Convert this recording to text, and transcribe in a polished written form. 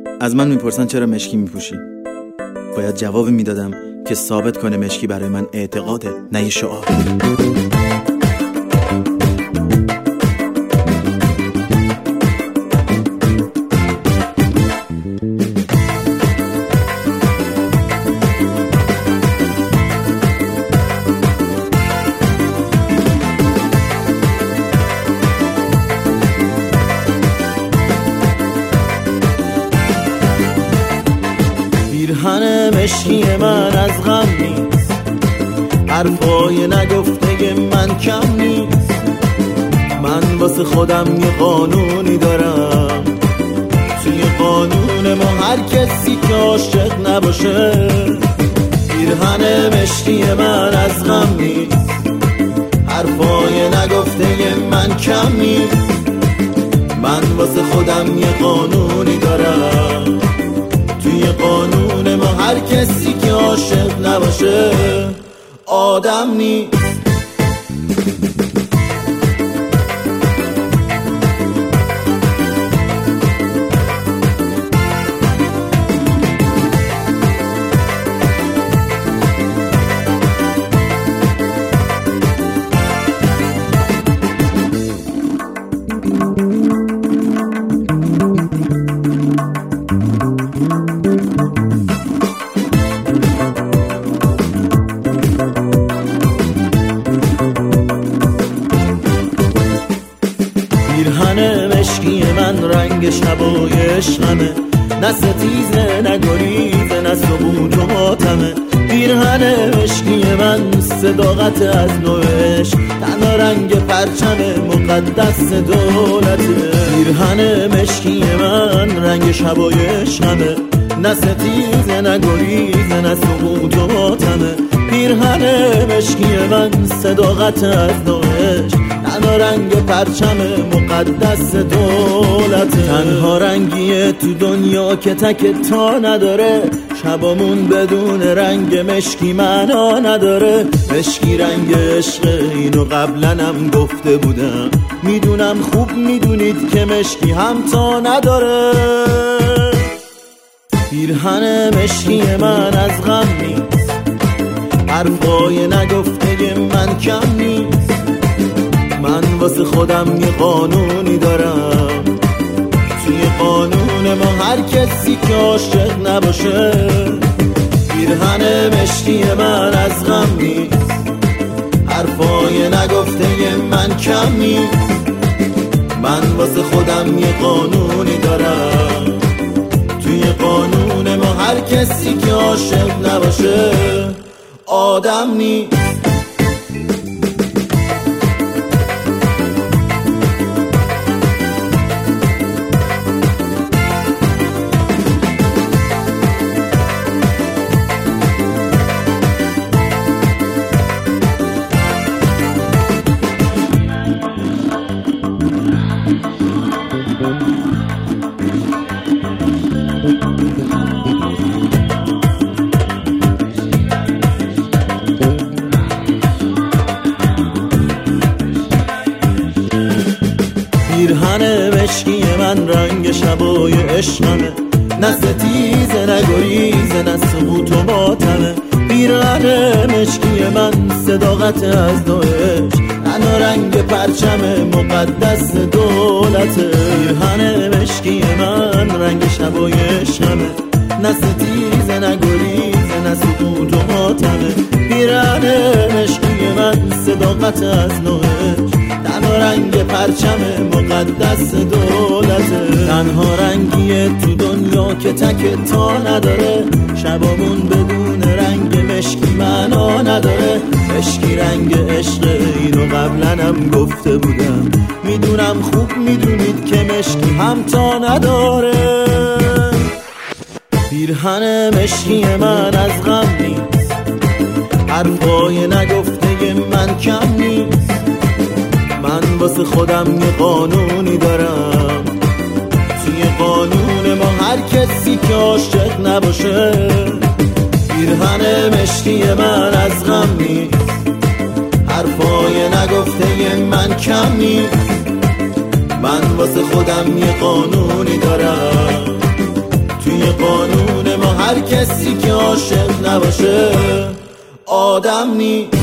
از من میپرسن چرا مشکی میپوشی. باید جواب میدادم که ثابت کنه مشکی برای من اعتقاده، نه یه شعار. پیرهن مشکی من از غم نیست، حرفای نگفته من کم نیست. من واسه خودم یه قانونی دارم، توی قانون ما هر کسی که عاشق نباشه. پیرهن مشکی من از غم نیست، حرفای نگفته من کم نیست. من واسه خودم یه قانونی دارم، توی قانون ما هر کسی که عاشق نباشه آدم نیست. پیرهن مشکی من رنگ شبای عشقمه، نه ستیزه نه گریزه نه سقوط و ماتمه. پیرهن مشکی من صداقت از نوع عشق، تنها رنگ پرچم مقدس دولته. پیرهن مشکی من رنگ شبای عشقمه، نه ستیزه نه گریزه نه سقوط و ماتمه. پیرهن مشکی من صداقت از نوع عشق، تنها رنگ پرچم مقدس دولت. تنها رنگیه تو دنیا که تک تا نداره، شبامون بدون رنگ مشکی معنا نداره. مشکی رنگ عشق، اینو قبلنم گفته بودم، میدونم خوب میدونید که مشکی هم تا نداره. پیرهن مشکی من از غم نیست، حرفای نگفته من کم نیست. من واسه خودم یه قانونی دارم، توی قانون ما هر کسی که عاشق نباشه. پیرهن مشکی من از غم نیست، حرفای نگفته من کم نیست. من واسه خودم یه قانونی دارم، توی قانون ما هر کسی که عاشق نباشه آدم نیست. پیرهن مشکی من رنگ شبای عشقمه، نه ستیزه نه گریزه نه سقوط و ماتمه. پیرهن مشکی من صداقت از نوع عشق، تنها رنگ پرچم مقدس دولته. پیرهن مشکی من رنگ شبای عشقمه، نه ستیزه نه گریزه نه سقوط و ماتمه. پیرهن مشکی من صداقت از نوع عشق، تنها رنگ پرچم مقدس دولته. تنها رنگیه تو دنیا که تک تا نداره، شبامون بدون رنگ مشکی معنا نداره. مشکی رنگ عشق، اینو قبلنم گفته بودم، میدونم خوب میدونید که مشکی هم تا نداره. پیرهن مشکی من از غم نیست، حرفای نگفته من کم نیست. من واسه خودم یه قانونی دارم، توی قانون ما هر کسی که عاشق نباشه. پیرهن مشکی من از غم نیست، حرفای نگفته من کم نیست. من واسه خودم یه قانونی دارم، قانون ما هر کسی که عاشق نباشه آدم نیست.